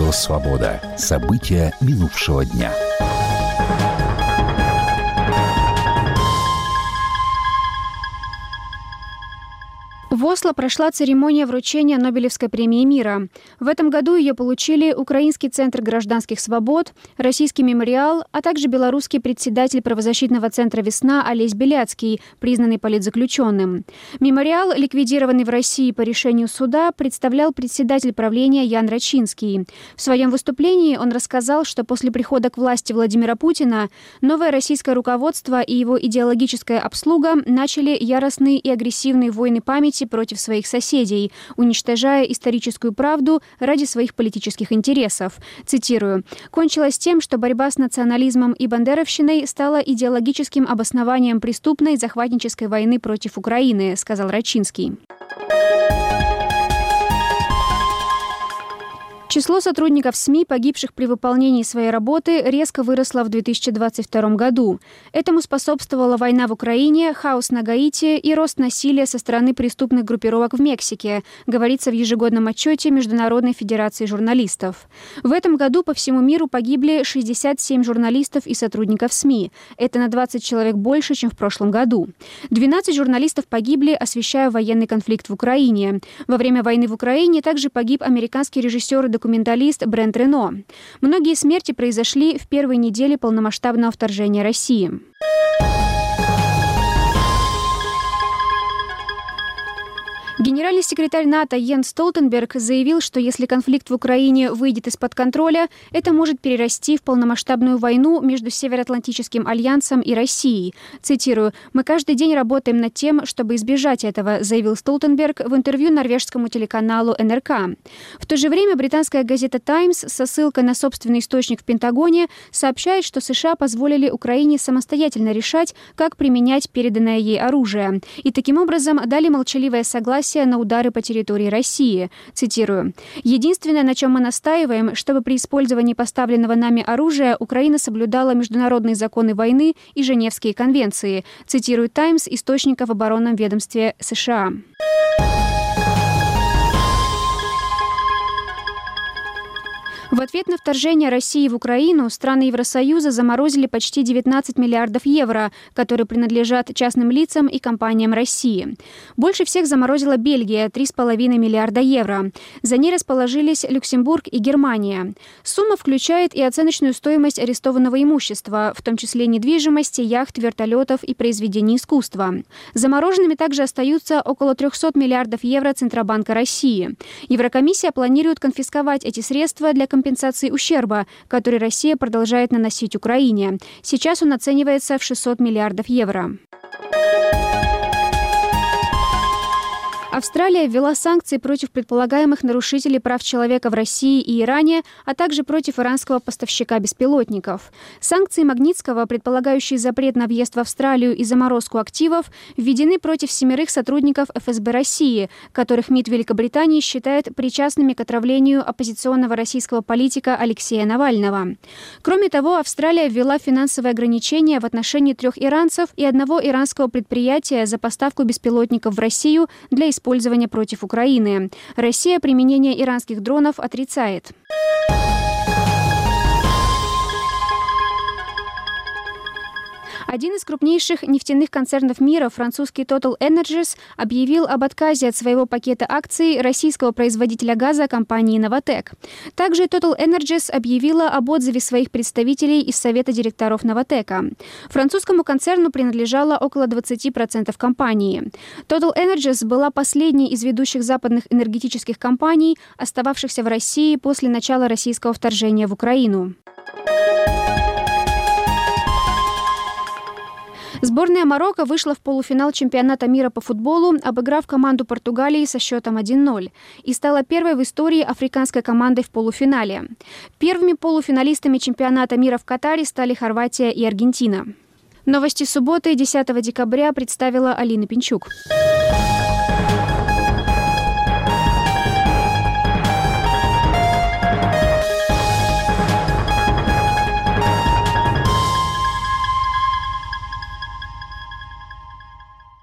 Радио «Свобода». События минувшего дня. В Осло прошла церемония вручения Нобелевской премии мира. В этом году ее получили Украинский центр гражданских свобод, Российский мемориал, а также белорусский председатель правозащитного центра «Весна» Олесь Беляцкий, признанный политзаключенным. Мемориал, ликвидированный в России по решению суда, представлял председатель правления Ян Рачинский. В своем выступлении он рассказал, что после прихода к власти Владимира Путина новое российское руководство и его идеологическая обслуга начали яростные и агрессивные войны памяти против своих соседей, уничтожая историческую правду ради своих политических интересов. Цитирую. «Кончилось тем, что борьба с национализмом и бандеровщиной стала идеологическим обоснованием преступной захватнической войны против Украины», сказал Рачинский. Число сотрудников СМИ, погибших при выполнении своей работы, резко выросло в 2022 году. Этому способствовала война в Украине, хаос на Гаити и рост насилия со стороны преступных группировок в Мексике, говорится в ежегодном отчете Международной федерации журналистов. В этом году по всему миру погибли 67 журналистов и сотрудников СМИ. Это на 20 человек больше, чем в прошлом году. 12 журналистов погибли, освещая военный конфликт в Украине. Во время войны в Украине также погиб американский режиссер и документалист Брент Рено. Многие смерти произошли в первой неделе полномасштабного вторжения России. Генеральный секретарь НАТО Йенс Столтенберг заявил, что если конфликт в Украине выйдет из-под контроля, это может перерасти в полномасштабную войну между Североатлантическим альянсом и Россией. Цитирую. «Мы каждый день работаем над тем, чтобы избежать этого», заявил Столтенберг в интервью норвежскому телеканалу НРК. В то же время британская газета «Таймс» со ссылкой на собственный источник в Пентагоне сообщает, что США позволили Украине самостоятельно решать, как применять переданное ей оружие. И таким образом дали молчаливое согласие на удары по территории России. Цитирую. «Единственное, на чем мы настаиваем, чтобы при использовании поставленного нами оружия Украина соблюдала международные законы войны и Женевские конвенции», цитирует «Таймс» источника в оборонном ведомстве США. В ответ на вторжение России в Украину страны Евросоюза заморозили почти 19 миллиардов евро, которые принадлежат частным лицам и компаниям России. Больше всех заморозила Бельгия – 3,5 миллиарда евро. За ней расположились Люксембург и Германия. Сумма включает и оценочную стоимость арестованного имущества, в том числе недвижимости, яхт, вертолетов и произведений искусства. Замороженными также остаются около 300 миллиардов евро Центробанка России. Еврокомиссия планирует конфисковать эти средства для компенсации ущерба, который Россия продолжает наносить Украине. Сейчас он оценивается в 600 миллиардов евро. Австралия ввела санкции против предполагаемых нарушителей прав человека в России и Иране, а также против иранского поставщика беспилотников. Санкции Магнитского, предполагающие запрет на въезд в Австралию и заморозку активов, введены против 7 сотрудников ФСБ России, которых МИД Великобритании считает причастными к отравлению оппозиционного российского политика Алексея Навального. Кроме того, Австралия ввела финансовые ограничения в отношении 3 иранцев и 1 иранского предприятия за поставку беспилотников в Россию для использования против Украины. Россия применение иранских дронов отрицает. Один из крупнейших нефтяных концернов мира, французский Total Energies, объявил об отказе от своего пакета акций российского производителя газа компании Novatek. Также Total Energies объявила об отзыве своих представителей из Совета директоров Novatek. Французскому концерну принадлежало около 20% компании. Total Energies была последней из ведущих западных энергетических компаний, остававшихся в России после начала российского вторжения в Украину. Сборная Марокко вышла в полуфинал чемпионата мира по футболу, обыграв команду Португалии со счетом 1-0, и стала первой в истории африканской командой в полуфинале. Первыми полуфиналистами чемпионата мира в Катаре стали Хорватия и Аргентина. Новости субботы, 10 декабря, представила Алина Пинчук.